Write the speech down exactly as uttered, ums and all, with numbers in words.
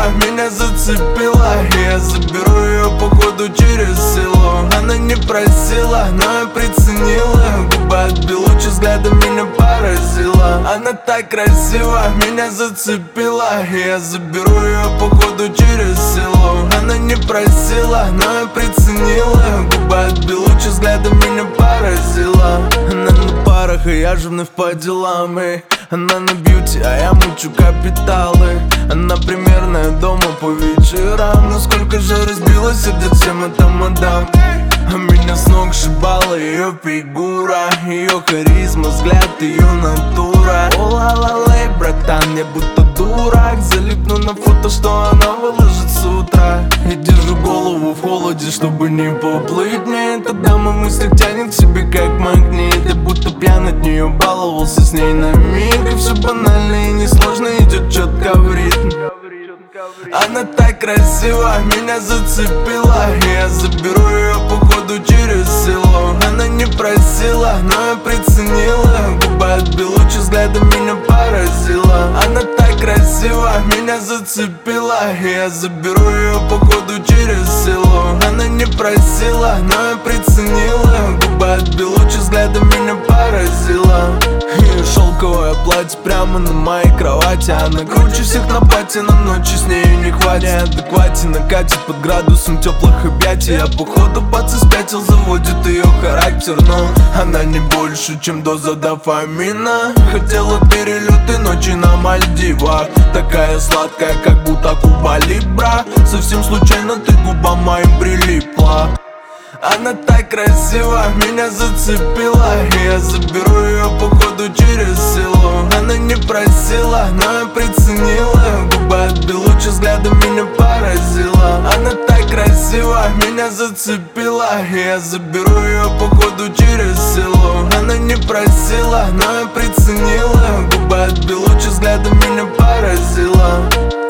меня зацепила. Я заберу ее походу через село. Она не просила, но я приценила. Губы отбил луч, взглядом меня поразила. Она так красива, меня зацепила. Я заберу ее походу через село. Она не просила, но я приценила. Губы отбил луч, взглядом меня поразила. Она на парах, и я же вновь по делам. И она на бьюти, а я мучу капиталы. Она примерная дома по вечерам. Насколько же разбила сердце всем эта мадам. А меня с ног сшибала ее фигура, ее харизма, взгляд, ее натура. О ла-ла-лей, братан, я будто дурак. Залипну на фото, что она выложит с утра. И держу голову в холоде, чтобы не поплыть. Мне эта дама в мыслях тянет к себе как магнит. Я будто пьян от нее, баловался с ней на миг. И все банально и несложно идет четко в ритм. Она так красива, меня зацепила. Я заберу ее походу через село. Она не просила, но я приценила. Губы отбил луч, взглядом меня поразила. Она так красива, меня зацепила. Я заберу ее походу через село. Она не просила, но я приценила. Губы отбил луч, взглядом меня поразила. Ее шелковое платье прямо на моей кровати. Она круче всех на пати, на ночи с нею не хватит. Неадеквате накатит под градусом теплых объятий. Я походу паца спятил, заводит ее характер. Но она не больше, чем доза дофамина. Хотела перелет и ночи на Мальдивах. Такая сладкая, как будто Куба Либра. Совсем случайно ты губам моим прилипла. Она так красива, меня зацепила. Я заберу ее походу через село. Она не просила, но я приценила. Губы отбил луч, взглядом меня поразила. Она так красива, меня зацепила. Я заберу ее походу через село. Она не просила, но я приценила. Губы отбил луч, взглядом меня поразила.